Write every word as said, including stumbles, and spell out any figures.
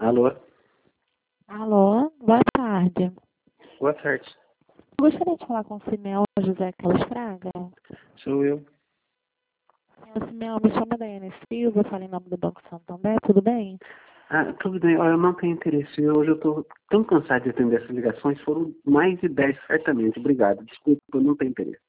Alô? Alô, boa tarde. Boa tarde. Eu gostaria de falar com o Simeão José Carlos Fraga. Sou eu. O Simeão, me chama Daiane Silva, falo em nome do Banco Santander, tudo bem? Ah, tudo bem. Olha, eu não tenho interesse. Hoje eu estou tão cansado de atender essas ligações. Foram mais de dez, certamente. Obrigado. Desculpa, eu não tenho interesse.